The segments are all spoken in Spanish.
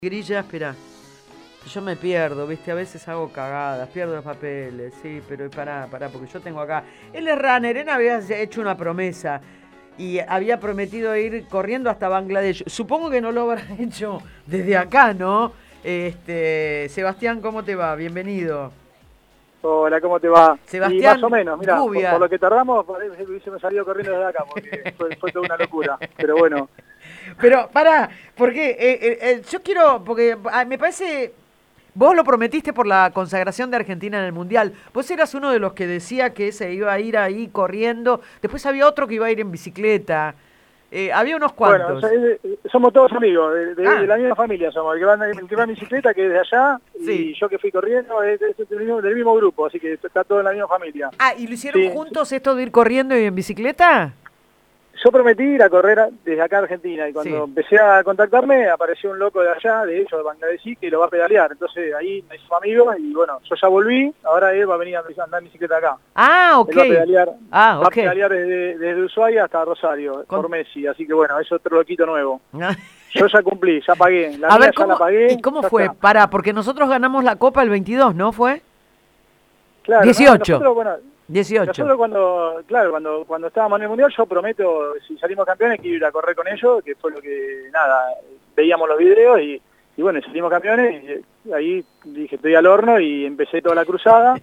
Grilla, espera. Yo me pierdo, ¿viste? A veces hago cagadas, pierdo los papeles, sí, pero pará, porque yo tengo acá. Él es runner, él había hecho una promesa y había prometido ir corriendo hasta Bangladesh. Supongo que no lo habrá hecho desde acá, ¿no? Sebastián, ¿cómo te va? Bienvenido. Hola, ¿cómo te va? Sebastián, y más o menos, mira, Rubia. por lo que tardamos, parece que hubiésemos salido corriendo desde acá, porque fue toda una locura, pero bueno. Pero pará, porque yo quiero, porque me parece, vos lo prometiste por la consagración de Argentina en el Mundial. Vos eras uno de los que decía que se iba a ir ahí corriendo. Después había otro que iba a ir en bicicleta. Había unos Bueno, cuantos. somos todos amigos, de la Ah, misma familia somos, el que va en bicicleta, que es de allá, sí. y yo que fui corriendo, es del mismo grupo, así que está todo en la misma familia. Ah, ¿y lo hicieron Sí, juntos esto de ir corriendo y en bicicleta? yo prometí ir a correr desde acá a Argentina, y cuando Sí. empecé a contactarme, apareció un loco de allá, de hecho, de Bangladesh, que lo va a pedalear. Entonces ahí me hizo amigo, y bueno, yo ya volví, ahora él va a venir a andar en bicicleta acá. Ah, ok. Él va a pedalear, Ah, va a ok. pedalear desde Ushuaia hasta Rosario, por Messi, así que bueno, es otro loquito nuevo. Yo ya cumplí, ya pagué, la A mía ver, ya la pagué. ¿y cómo ya fue? está. Pará, porque nosotros ganamos la Copa el 22, ¿no fue? Claro, 18. nosotros, bueno, 18. nosotros cuando estábamos en el Mundial, yo prometo, si salimos campeones, que ir a correr con ellos, que fue lo que, nada, veíamos los videos y bueno, salimos campeones, y ahí dije, estoy al horno y empecé toda la cruzada.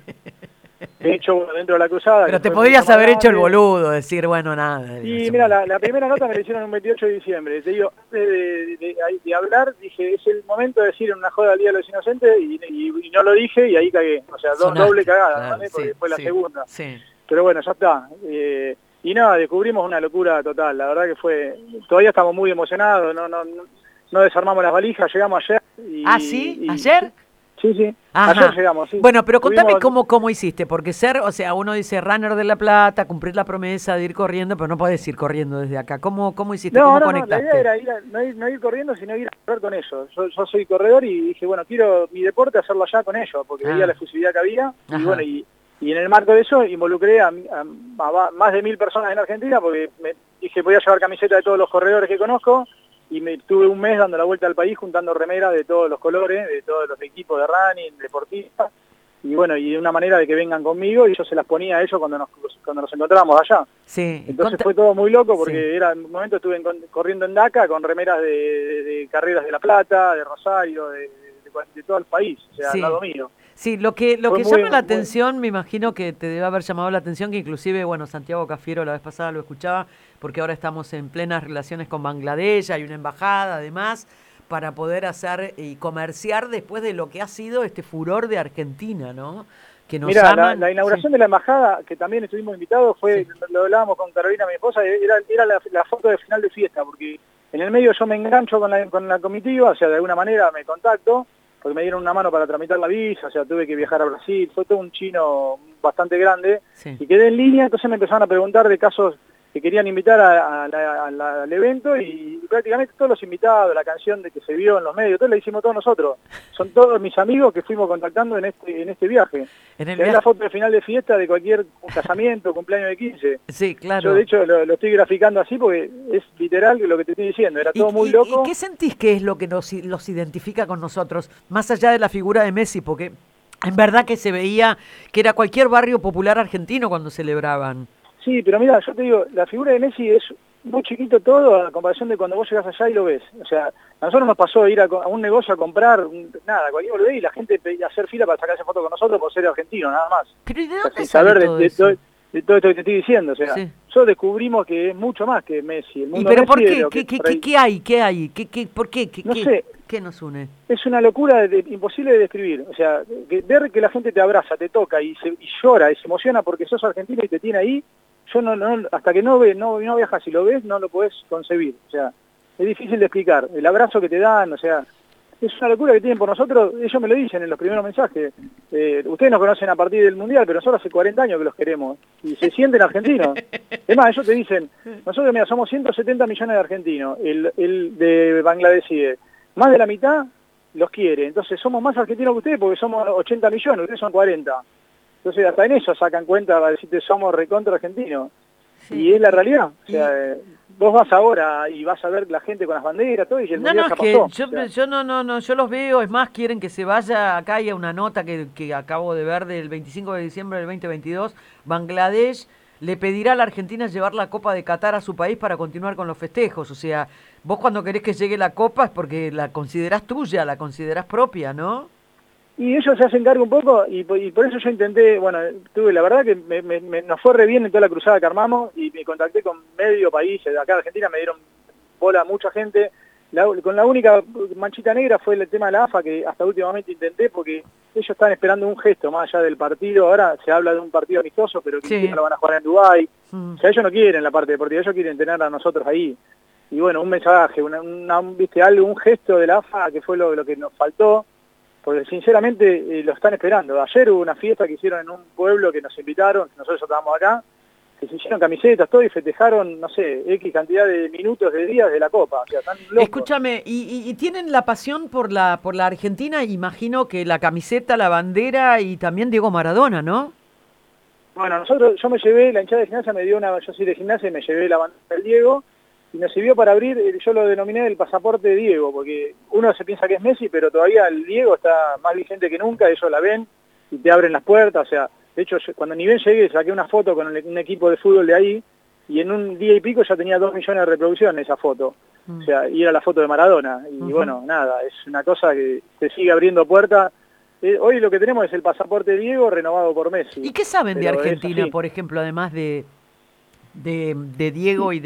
De hecho, dentro de la cruzada... Pero que te fue podrías mucho más haber hecho el grande, boludo, decir, bueno, nada. y mira, la primera nota me la hicieron un 28 de diciembre. Te digo, antes de hablar, dije, es el momento de decir en una joda al Día de los Inocentes, y no lo dije, y ahí cagué. O sea, doble cagada, claro, ¿vale? sí, Porque fue la sí, segunda. sí. Pero bueno, ya está. Y nada, descubrimos una locura total. La verdad que fue... Todavía estamos muy emocionados, no desarmamos las valijas, llegamos ayer. ¿Ah, sí? ¿Ayer? Sí. Ajá. Ayer llegamos, sí. Bueno, pero contame Tuvimos... cómo hiciste, porque o sea, uno dice runner de La Plata, cumplir la promesa de ir corriendo, pero no podés ir corriendo desde acá. ¿Cómo hiciste? ¿Cómo No, conectaste? la idea era no ir corriendo, sino ir a correr con ellos. Yo soy corredor y dije, bueno, quiero mi deporte hacerlo allá con ellos, porque veía la efusividad que había, y bueno, y en el marco de eso involucré a más de 1000 personas en Argentina, porque me dije, voy a llevar camiseta de todos los corredores que conozco, y me tuve un mes dando la vuelta al país juntando remeras de todos los colores, de todos los equipos de running, deportistas, y bueno, y de una manera de que vengan conmigo, y yo se las ponía a ellos cuando nos encontrábamos allá. Sí. Entonces fue todo muy loco, porque Sí. era en un momento estuve corriendo en Dakar con remeras de carreras de La Plata, de Rosario, de todo el país, o sea, Sí. al lado mío. Sí, lo que Fue llama la atención, me imagino que te debe haber llamado la atención, que inclusive, bueno, Santiago Cafiero la vez pasada lo escuchaba, porque ahora estamos en plenas relaciones con Bangladesh, hay una embajada además, para poder hacer y comerciar después de lo que ha sido este furor de Argentina, ¿no? Que nos Mira, aman. la inauguración Sí. de la embajada, que también estuvimos invitados, fue, Sí. lo hablábamos con Carolina, mi esposa, era la foto de final de fiesta, porque en el medio yo me engancho con la comitiva, o sea, de alguna manera me contacto, porque me dieron una mano para tramitar la visa, o sea, tuve que viajar a Brasil, fue todo un chino bastante grande, Sí. y quedé en línea, entonces me empezaron a preguntar de casos que querían invitar al evento, y prácticamente todos los invitados, la canción de que se vio en los medios, todo la hicimos todos nosotros. Son todos mis amigos que fuimos contactando en este viaje. Es la foto de final de fiesta de cualquier casamiento, cumpleaños de 15. Sí, claro. Yo de hecho lo estoy graficando así porque es literal lo que te estoy diciendo, era todo muy loco. ¿Y qué sentís que es lo que los identifica con nosotros, más allá de la figura de Messi? Porque en verdad que se veía que era cualquier barrio popular argentino cuando celebraban. Sí, pero mira, yo te digo, la figura de Messi es muy chiquito todo a comparación de cuando vos llegás allá y lo ves. O sea, a nosotros nos pasó ir a un negocio a comprar, nada, cualquier boludez, y la gente pedía hacer fila para sacarse foto con nosotros por ser argentino, nada más. Pero ¿y de O sea, dónde sin sale saber todo de eso? todo esto que te estoy diciendo. O sea, Sí. nosotros descubrimos que es mucho más que Messi. El ¿Y mundo pero Messi por es qué? lo que ¿Qué hay? ¿Qué hay? ¿Por qué? No sé. ¿Qué nos une? Es una locura imposible de describir. O sea, ver que la gente te abraza, te toca y llora y se emociona porque sos argentino y te tiene ahí, yo hasta que no viajas y lo ves, no lo podés concebir. O sea, es difícil de explicar. El abrazo que te dan, o sea, es una locura que tienen por nosotros. Ellos me lo dicen en los primeros mensajes. Ustedes nos conocen a partir del Mundial, pero nosotros hace 40 años que los queremos. Y se sienten argentinos. Es más, ellos te dicen, nosotros, mira, somos 170 millones de argentinos. El de Bangladesh, más de la mitad los quiere. Entonces somos más argentinos que ustedes porque somos 80 millones, ustedes son 40. Entonces hasta en eso sacan cuenta para decirte somos recontra argentinos. Sí. Y es la realidad. O sea, vos vas ahora y vas a ver la gente con las banderas, todo, y el mundial ya pasó. Yo los veo, es más, quieren que se vaya, acá hay una nota que acabo de ver del 25 de diciembre del 2022, Bangladesh le pedirá a la Argentina llevar la Copa de Qatar a su país para continuar con los festejos, o sea, vos cuando querés que llegue la Copa es porque la considerás tuya, la considerás propia, ¿no? Y ellos se hacen cargo un poco, y por eso yo intenté, bueno, la verdad que nos fue re bien en toda la cruzada que armamos, y me contacté con medio país, de acá de Argentina me dieron bola a mucha gente. Con la única manchita negra fue el tema de la AFA, que hasta últimamente intenté, porque ellos están esperando un gesto más allá del partido. Ahora se habla de un partido amistoso, pero que lo van a jugar en Dubái. O sea, ellos no quieren la parte deportiva, ellos quieren tener a nosotros ahí. Y bueno, un mensaje, viste, algo, un gesto de la AFA, que fue lo que nos faltó, porque sinceramente lo están esperando. Ayer hubo una fiesta que hicieron en un pueblo que nos invitaron, nosotros estábamos acá, que se hicieron camisetas, todo, y festejaron, no sé, X cantidad de minutos, de días de la Copa. O sea, tan locos. Escúchame, ¿y tienen la pasión por la Argentina? Imagino que la camiseta, la bandera y también Diego Maradona, ¿no? Bueno, yo me llevé, la hinchada de Gimnasia me dio yo soy de Gimnasia y me llevé la bandera del Diego, y me sirvió para abrir, yo lo denominé el pasaporte de Diego, porque uno se piensa que es Messi, pero todavía el Diego está más vigente que nunca, ellos la ven y te abren las puertas. O sea, de hecho, cuando ni bien llegué, saqué una foto con un equipo de fútbol de ahí, y en un día y pico ya tenía 2 millones de reproducciones esa foto. O sea, y era la foto de Maradona. Y bueno, nada, es una cosa que te sigue abriendo puertas. Hoy lo que tenemos es el pasaporte de Diego renovado por Messi. ¿Y qué saben de Argentina, por ejemplo, además de Diego y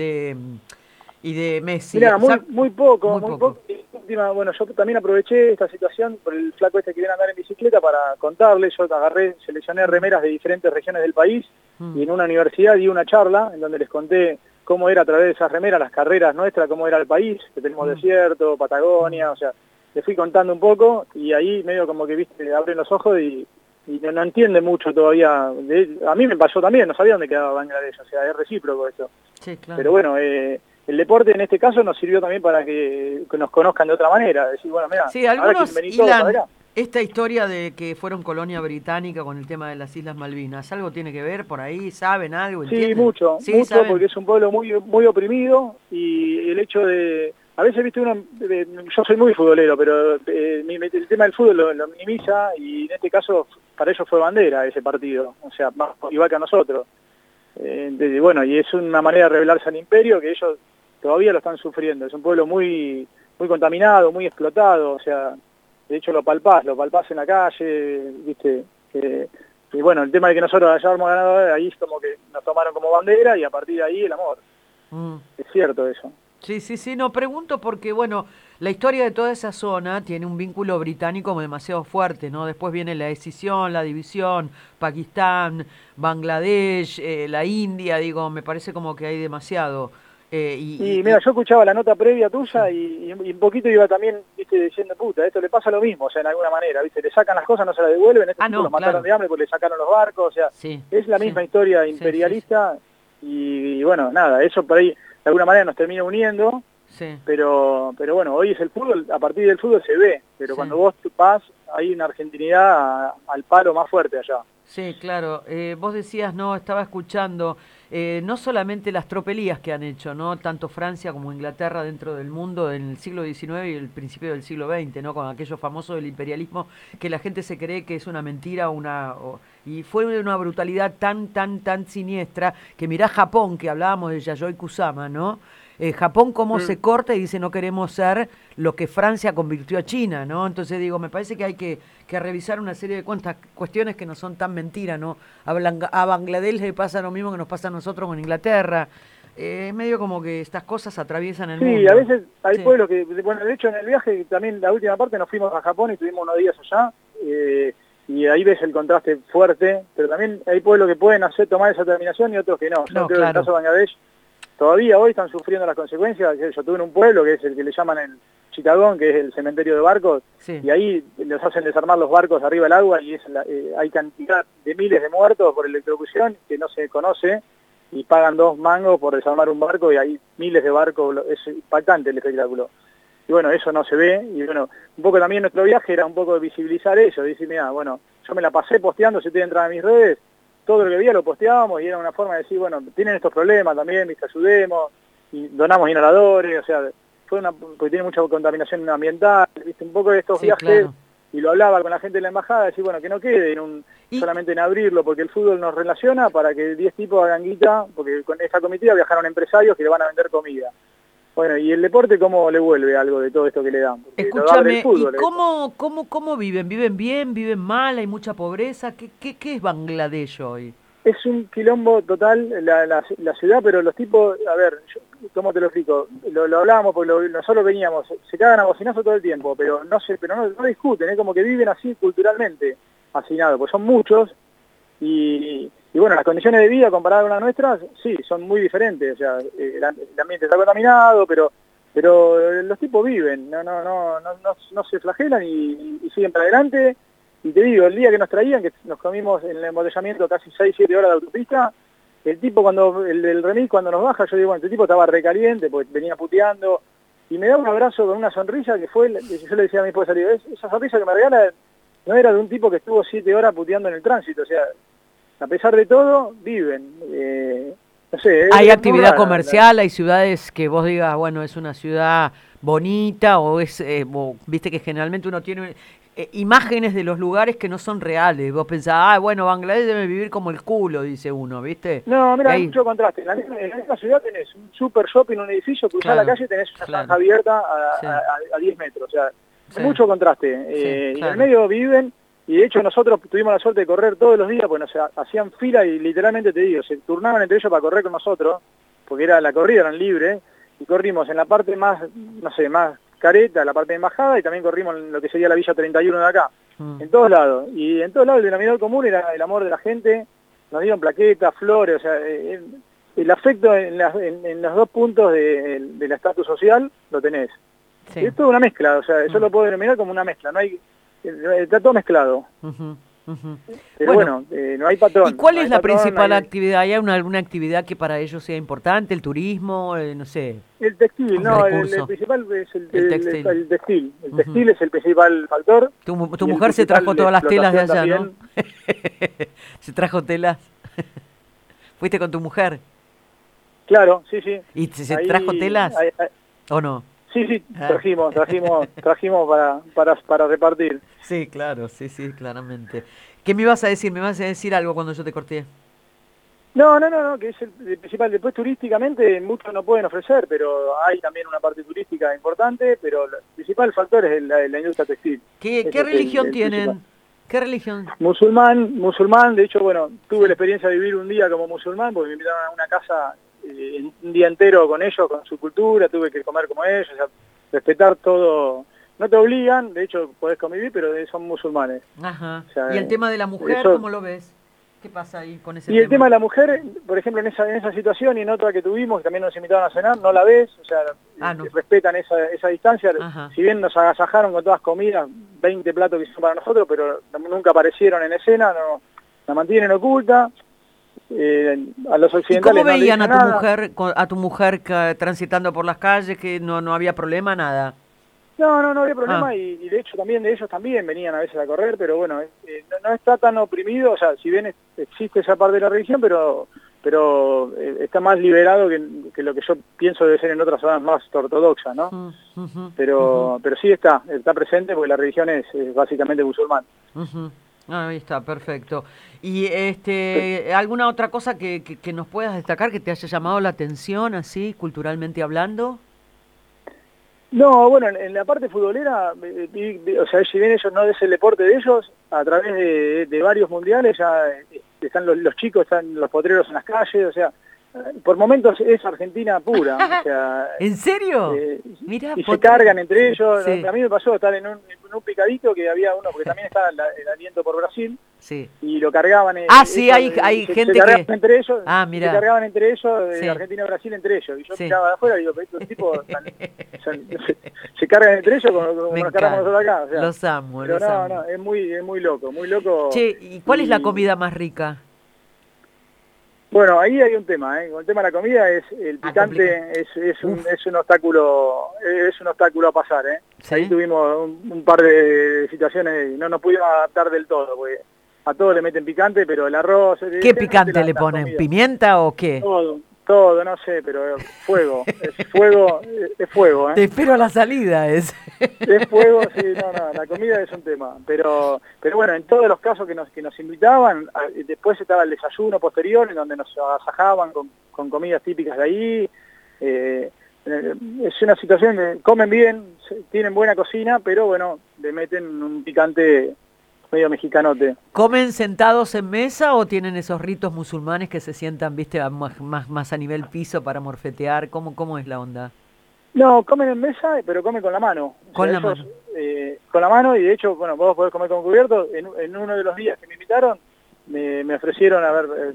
de Messi? Mira, muy poco. Bueno, yo también aproveché esta situación por el flaco este que viene a andar en bicicleta para contarles. Yo seleccioné remeras de diferentes regiones del país, y en una universidad di una charla en donde les conté cómo era a través de esas remeras las carreras nuestras, cómo era el país, que tenemos desierto, Patagonia, o sea, les fui contando un poco, y ahí medio como que, viste, abren los ojos y no entiende mucho todavía. A mí me pasó también, no sabía dónde quedaba Bangladesh, o sea, es recíproco eso. Sí, claro. Pero bueno, el deporte en este caso nos sirvió también para que nos conozcan de otra manera. Decir, bueno, mira, sí, algunos hilan esta historia de que fueron colonia británica con el tema de las Islas Malvinas. ¿Algo tiene que ver por ahí? ¿Saben algo? ¿Entienden? Sí, mucho, porque es un pueblo muy, muy oprimido, y el hecho de... A veces, viste, yo soy muy futbolero, pero el tema del fútbol lo minimiza, y en este caso para ellos fue bandera ese partido, o sea, más igual que a nosotros. Bueno, y es una manera de rebelarse al imperio que ellos todavía lo están sufriendo. Es un pueblo muy, muy contaminado, muy explotado, o sea, de hecho lo palpás en la calle, viste. Y bueno, el tema de que nosotros hayamos ganado ahí es como que nos tomaron como bandera, y a partir de ahí el amor. Es cierto eso. Sí, no, pregunto porque, bueno, la historia de toda esa zona tiene un vínculo británico demasiado fuerte, ¿no? Después viene la escisión, la división, Pakistán, Bangladesh, la India, digo, me parece como que hay demasiado. Mira, yo escuchaba la nota previa tuya, y un poquito iba también, viste, diciendo, puta, esto le pasa lo mismo, o sea, en alguna manera, viste, le sacan las cosas, no se las devuelven, los mataron de hambre porque le sacaron los barcos, o sea, es la misma historia imperialista, y bueno, nada, eso por ahí de alguna manera nos termina uniendo, pero bueno, hoy es el fútbol, a partir del fútbol se ve, pero cuando vos vas, hay una argentinidad al palo más fuerte allá. Sí, claro. Vos decías, no, estaba escuchando, no solamente las tropelías que han hecho, ¿no? Tanto Francia como Inglaterra dentro del mundo en el siglo XIX y el principio del siglo XX, ¿no? Con aquello famoso del imperialismo, que la gente se cree que es una mentira, y fue una brutalidad tan siniestra, que mirá Japón, que hablábamos de Yayoi Kusama, ¿no? Japón cómo se corta y dice no queremos ser lo que Francia convirtió a China, ¿no? Entonces digo, me parece que hay que revisar una serie de cuestiones que no son tan mentiras, ¿no? A Bangladesh le pasa lo mismo que nos pasa a nosotros con Inglaterra. Es medio como que estas cosas atraviesan el mundo. Sí, a veces hay pueblos que, bueno, de hecho en el viaje también, la última parte, nos fuimos a Japón y tuvimos unos días allá, y ahí ves el contraste fuerte, pero también hay pueblos que pueden tomar esa determinación y otros que no. Yo creo que en el caso de Bangladesh todavía hoy están sufriendo las consecuencias. Yo tuve en un pueblo que es el que le llaman el Chittagong, que es el cementerio de barcos, y ahí les hacen desarmar los barcos arriba del agua, y hay cantidad de miles de muertos por electrocución que no se conoce, y pagan 2 mangos por desarmar un barco, y hay miles de barcos. Es impactante el espectáculo. Y bueno, eso no se ve, y bueno, un poco también nuestro viaje era un poco de visibilizar eso, decir, mira, bueno, yo me la pasé posteando, si ustedes entran a mis redes, todo lo que veía lo posteábamos y era una forma de decir, bueno, tienen estos problemas también, ¿viste? Ayudemos, y donamos inhaladores, o sea, porque tiene mucha contaminación ambiental, ¿viste? Un poco de estos viajes, claro. Y lo hablaba con la gente de la embajada, decir, bueno, que no quede solamente en abrirlo, porque el fútbol nos relaciona para que 10 tipos hagan guita, porque con esta comitiva viajaron empresarios que le van a vender comida. Bueno, ¿y el deporte cómo le vuelve algo de todo esto que le dan? Porque escúchame, fútbol, ¿y cómo viven? ¿Viven bien? ¿Viven mal? ¿Hay mucha pobreza? ¿Qué es Bangladesh hoy? Es un quilombo total la ciudad, pero los tipos, a ver, ¿cómo te lo explico? Lo hablábamos porque nosotros veníamos, se cagan a bocinazo todo el tiempo, pero no discuten, es como que viven así culturalmente, hacinados, pues son muchos, y bueno, las condiciones de vida comparadas con las nuestras, sí, son muy diferentes, o sea, el ambiente está contaminado, pero los tipos viven, no se flagelan y siguen para adelante. Y te digo, el día que nos traían, que nos comimos en el embotellamiento casi 6-7 horas de autopista, el tipo el remis cuando nos baja, yo digo, bueno, este tipo estaba recaliente, porque venía puteando, y me da un abrazo con una sonrisa que fue, yo le decía a mi esposa, digo, esa sonrisa que me regala no era de un tipo que estuvo 7 horas puteando en el tránsito, o sea, a pesar de todo, viven. No sé, hay actividad comercial, hay ciudades que vos digas, bueno, es una ciudad bonita, o viste que generalmente uno tiene imágenes de los lugares que no son reales. Vos pensás, bueno, Bangladesh debe vivir como el culo, dice uno, ¿viste? No, mira, hay mucho contraste. En la misma ciudad tenés un super shopping, un edificio, cruzás la calle y tenés una zanja abierta a 10 metros. O sea, hay mucho contraste. Y en el medio viven, y de hecho nosotros tuvimos la suerte de correr todos los días, porque nos hacían fila y literalmente te digo, se turnaban entre ellos para correr con nosotros, porque la corrida eran libre, y corrimos en la parte más, no sé, más careta, la parte de embajada, y también corrimos en lo que sería la Villa 31 de acá, en todos lados. Y en todos lados el denominador común era el amor de la gente, nos dieron plaquetas, flores, o sea, el afecto en los dos puntos de la estatus social lo tenés. Sí. Es toda una mezcla, o sea, yo lo puedo denominar como una mezcla, está todo mezclado. Pero bueno, no hay patrón. ¿Y cuál es la principal actividad? ¿Hay alguna actividad que para ellos sea importante? ¿El turismo? No sé. El textil, no, el principal es el textil. El textil es el principal factor. Tu mujer se trajo todas las telas de allá, también. ¿No? ¿Se trajo telas? ¿Fuiste con tu mujer? Claro, sí. ¿Y se trajo telas? ¿O no? Sí, trajimos para repartir. Sí, claro, sí, claramente. ¿Qué me ibas a decir? ¿Me ibas a decir algo cuando yo te corté? No, que es el principal. Después turísticamente muchos no pueden ofrecer, pero hay también una parte turística importante, pero el principal factor es la industria textil. ¿Qué religión tienen? Principal. ¿Qué religión? Musulmán, de hecho, bueno, tuve la experiencia de vivir un día como musulmán, porque me invitaron a una casa un día entero con ellos, con su cultura, tuve que comer como ellos, o sea, respetar todo. No te obligan, de hecho podés convivir, pero son musulmanes. Ajá. O sea, ¿y el tema de la mujer, cómo lo ves? ¿Qué pasa ahí con ese tema? Y el tema de la mujer, por ejemplo, en esa situación y en otra que tuvimos, que también nos invitaron a cenar, no la ves, o sea, no. Respetan esa distancia. Ajá. Si bien nos agasajaron con todas comidas, 20 platos que hicieron para nosotros, pero nunca aparecieron en escena, la mantienen oculta. A los occidentales. ¿Y cómo veían a tu mujer transitando por las calles, que no había problema, nada? No había problema y de hecho también de ellos también venían a veces a correr, pero bueno, no está tan oprimido, o sea, si bien existe esa parte de la religión, pero está más liberado que lo que yo pienso debe ser en otras zonas más ortodoxas, ¿no? Pero sí está presente porque la religión es básicamente musulmán. Ahí está, perfecto. ¿Y alguna otra cosa que nos puedas destacar, que te haya llamado la atención, así, culturalmente hablando? No, bueno, en la parte futbolera, o sea, si bien ellos no es el deporte de ellos, a través de varios mundiales ya están los chicos, están los potreros en las calles, o sea, por momentos es Argentina pura. O sea, ¿en serio? Mirá, y se cargan entre ellos. Sí. A mí me pasó estar en un picadito que había uno, porque también estaba el aliento por Brasil, sí. Y lo cargaban. Sí, hay gente que... entre ellos, mirá. Se cargaban entre ellos, sí. Argentina y Brasil entre ellos. Y yo miraba de afuera y digo, estos tipos se cargan entre ellos como nos cargamos nosotros acá. O sea, los amo, pero los amo. No, es muy loco. Che, ¿y cuál es la comida más rica? Bueno, ahí hay un tema, con el tema de la comida el picante es un obstáculo a pasar, ¿Sí? Ahí tuvimos un par de situaciones, no nos pudimos adaptar del todo, porque a todo le meten picante, pero el arroz... ¿Qué picante le ponen? ¿Pimienta o qué? Todo, no sé, pero fuego, es fuego, ¿eh? Te espero a la salida, es. Es fuego, sí, no, la comida es un tema, pero bueno, en todos los casos que nos invitaban, después estaba el desayuno posterior, en donde nos agasajaban con comidas típicas de ahí, es una situación que comen bien, tienen buena cocina, pero bueno, le meten un picante medio mexicanote. ¿Comen sentados en mesa o tienen esos ritos musulmanes que se sientan, viste, más a nivel piso para morfetear? ¿Cómo es la onda? No, comen en mesa, pero comen con la mano. Con la mano. Con la mano, y de hecho, bueno, vos podés comer con cubierto. En uno de los días que me invitaron, me ofrecieron,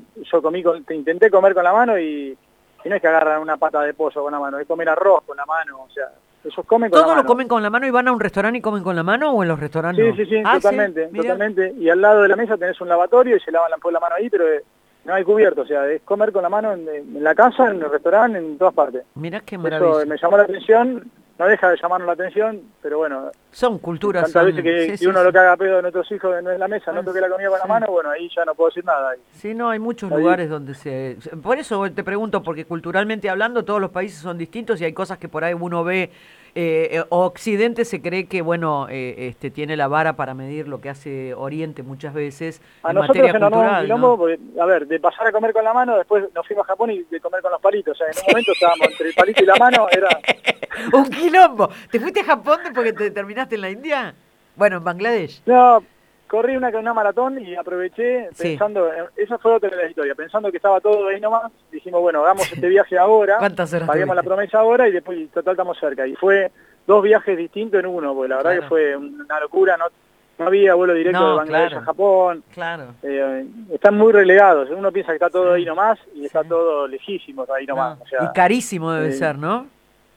yo intenté comer con la mano y no es que agarran una pata de pollo con la mano, es comer arroz con la mano, o sea, ellos comen con la mano. ¿Todo lo comen con la mano y van a un restaurante y comen con la mano o en los restaurantes? Sí, totalmente. Y al lado de la mesa tenés un lavatorio y se lavan la mano ahí, pero no hay cubierto, o sea, es comer con la mano en la casa, en el restaurante, en todas partes. Mirá qué maravilla. Eso me llamó la atención, no deja de llamarnos la atención, pero bueno. Son culturas. Tantas veces que uno lo caga a pedo de nuestros hijos no en la mesa, no toque la comida con la mano, bueno, ahí ya no puedo decir nada. Sí, no, hay muchos lugares donde Por eso te pregunto, porque culturalmente hablando todos los países son distintos y hay cosas que por ahí uno ve... Occidente se cree que, bueno, tiene la vara para medir lo que hace Oriente muchas veces a en nosotros materia se nos cultural, un quilombo, ¿no? Porque, a ver, de pasar a comer con la mano, después nos fuimos a Japón y de comer con los palitos, o sea, en un momento estábamos entre el palito y la mano, era... ¡Un quilombo! ¿Te fuiste a Japón porque te terminaste en la India? Bueno, en Bangladesh. No, corrí una maratón y aproveché pensando, esa fue otra de la historia, pensando que estaba todo ahí nomás, dijimos, bueno, hagamos este viaje ahora, ¿Cuántas horas paguemos la promesa ahora y después total estamos cerca. Y fue 2 viajes distintos en uno, porque la verdad que fue una locura, no había vuelo directo de Bangladesh a Japón. Claro. Están muy relegados, uno piensa que está todo ahí nomás y está todo lejísimo ahí nomás. No. O sea, y carísimo debe ser, ¿no?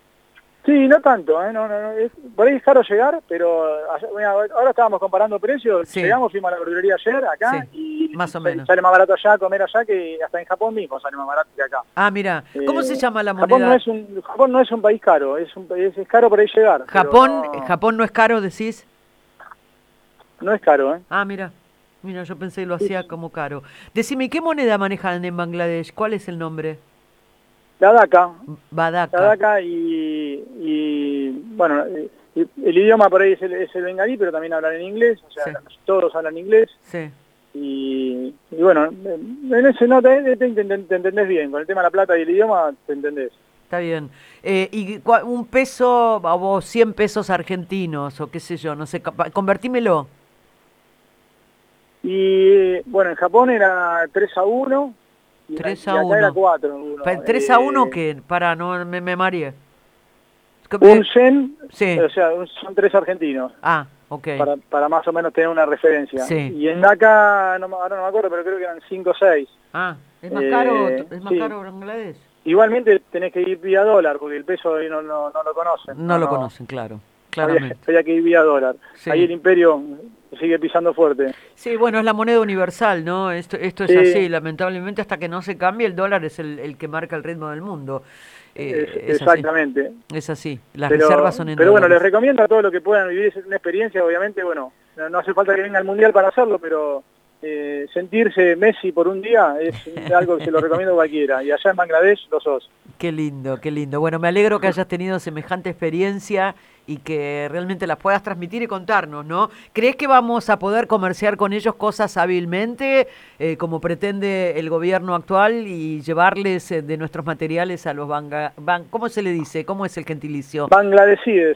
Sí, no tanto, por ahí es caro llegar, pero ahora estábamos comparando precios, llegamos, fuimos a la verdulería ayer, acá, y más o menos. Sale más barato allá comer allá que hasta en Japón mismo sale más barato que acá. Ah, mira, ¿cómo se llama la moneda? Japón no es un país caro, es caro por ahí llegar. ¿Japón no es caro, decís? No es caro, ¿eh? Ah, mira, yo pensé que lo hacía como caro. Decime, ¿qué moneda manejan en Bangladesh? ¿Cuál es el nombre? La Dhaka. Badaka. La Dhaka y bueno, el idioma por ahí es el bengalí, pero también hablan en inglés, o sea, todos hablan inglés. Sí. Y bueno, en ese no te entendés bien, con el tema de la plata y el idioma te entendés. Está bien. ¿Y un peso o 100 pesos argentinos o qué sé yo, no sé, convertímelo? Y bueno, en Japón era 3-1. 3-1. Era 4-1. ¿3-1 qué? Para, no me mareé. Un yen, o sea, son 3 argentinos. Ah, ok. Para más o menos tener una referencia. Sí. Y en Dhaka, ahora no me acuerdo, pero creo que eran 5 o 6. Ah, ¿es más caro Bangladesh? Igualmente tenés que ir vía dólar, porque el peso ahí no lo conocen. No lo conocen, claro. Claramente. Había que ir vía dólar. Sí. Ahí el imperio sigue pisando fuerte. Sí, bueno, es la moneda universal, ¿no? Esto es así, lamentablemente hasta que no se cambie el dólar es el que marca el ritmo del mundo. Exactamente. Es así, las reservas son en Pero dólares. Bueno, les recomiendo a todos los que puedan vivir una experiencia, obviamente, bueno, no hace falta que venga al Mundial para hacerlo, pero sentirse Messi por un día es algo que se lo recomiendo a cualquiera, y allá en Bangladesh lo sos. Qué lindo, qué lindo. Bueno, me alegro que hayas tenido semejante experiencia y que realmente las puedas transmitir y contarnos, ¿no? ¿Crees que vamos a poder comerciar con ellos cosas hábilmente, como pretende el gobierno actual, y llevarles de nuestros materiales a los ¿cómo se le dice? ¿Cómo es el gentilicio? Bangladesíes.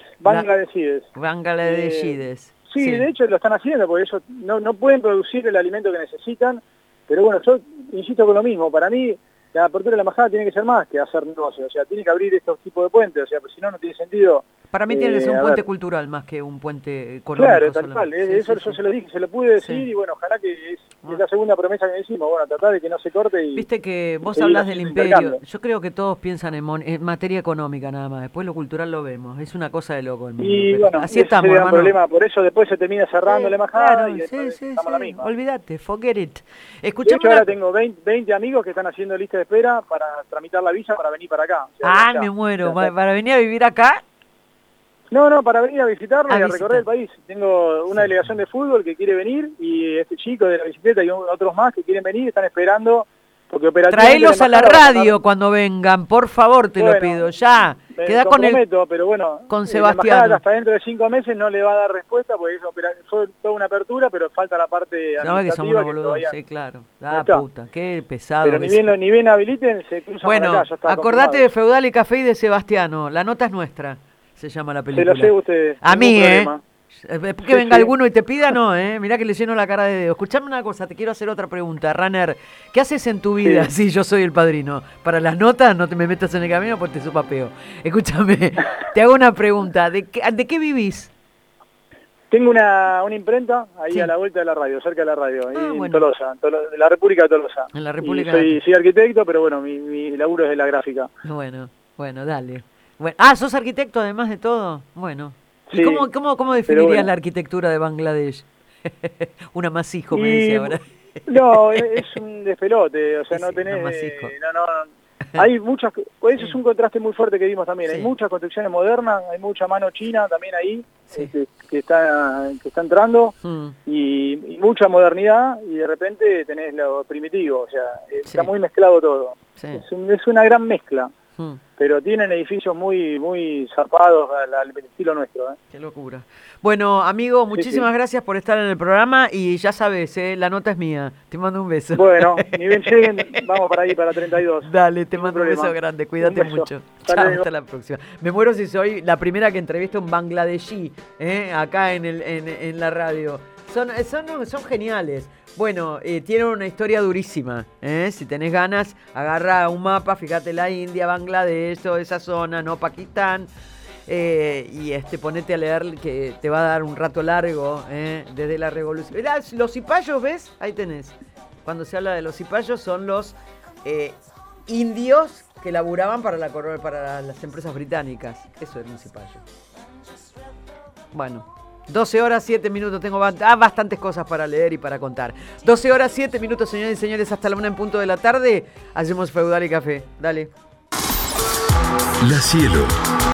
Sí, de hecho lo están haciendo, porque ellos no pueden producir el alimento que necesitan, pero bueno, yo insisto con lo mismo, para mí la apertura de la embajada tiene que ser más que hacer negocio, o sea, tiene que abrir estos tipos de puentes, o sea, pues si no tiene sentido. Para mí tiene que ser un puente cultural más que un puente económico. Claro, tal cual, eso yo se lo dije, se lo pude decir, y bueno, ojalá que es la segunda promesa que decimos, bueno, tratar de que no se corte y... Viste que vos hablas del imperio, yo creo que todos piensan en materia económica nada más, después lo cultural lo vemos, es una cosa de loco el mundo. Y bueno, así estamos, hermano. Problema, por eso después se termina cerrando la embajada y estamos la misma. Olvídate, forget it. Escuchame, de hecho, ahora tengo 20 amigos que están haciendo lista de espera para tramitar la visa para venir para acá. Me muero, ¿para venir a vivir acá? No, para venir a visitarlo y a visitar. recorrer el país. Tengo una delegación de fútbol que quiere venir y este chico de la bicicleta y otros más que quieren venir, están esperando. Porque traelos a la radio cuando vengan, por favor, te lo pido, ya. Queda con pero bueno, con Sebastián. Hasta dentro de 5 meses no le va a dar respuesta porque fue toda una apertura, pero falta la parte administrativa. Que somos una boluda, sí, claro. Puta, qué pesado. Pero ni bien habiliten, se cruzan bueno, acá, ya está acordate confirmado. de Feudal y Café y de Sebastiano, la nota es nuestra, se llama la película. Se lo sé ustedes. A mí, problema. Que venga alguno y te pida, no, mirá que le lleno la cara de dedo. Escuchame una cosa, te quiero hacer otra pregunta. Runner, ¿qué haces en tu vida? Sí, yo soy el padrino. Para las notas no te me metas en el camino porque te sopapeo. Escúchame, te hago una pregunta. ¿De qué vivís? Tengo una imprenta ahí a la vuelta de la radio, cerca de la radio, en Tolosa, en la República de Tolosa. En la República. Soy arquitecto, pero bueno, mi laburo es de la gráfica. Bueno, dale. ¿Sos arquitecto además de todo? Bueno. ¿Y sí, cómo definirías la arquitectura de Bangladesh? Un amasijo, me dice ahora. No, es un despelote, o sea, no tenés... hay muchas... Eso es un contraste muy fuerte que vimos también. Sí. Hay muchas construcciones modernas, hay mucha mano china también ahí, que está entrando, y mucha modernidad, y de repente tenés lo primitivo, o sea, está muy mezclado todo. Sí. Es una gran mezcla. Pero tienen edificios muy zarpados al estilo nuestro. Qué locura. Bueno, amigo, muchísimas gracias por estar en el programa y ya sabes, la nota es mía. Te mando un beso. Bueno, ni bien lleguen, vamos para ahí, para 32. Dale, te mando un beso grande, cuídate mucho. Chao, hasta la próxima. Me muero si soy la primera que entrevisto un bangladesí, acá en la radio. Son geniales. Bueno, tienen una historia durísima. Si tenés ganas, agarra un mapa, fíjate la India, Bangladesh, toda esa zona, no Pakistán, y ponete a leer que te va a dar un rato largo, desde la revolución. Mirá, los cipayos, ¿ves? Ahí tenés. Cuando se habla de los cipayos son los indios que laburaban para las empresas británicas. Eso era un cipayo. Bueno. 12 horas, 7 minutos, tengo bastantes cosas para leer y para contar. 12 horas, 7 minutos, señores y señores, hasta la 1:00 de la tarde. Hacemos Feudal y Café. Dale. La Cielo.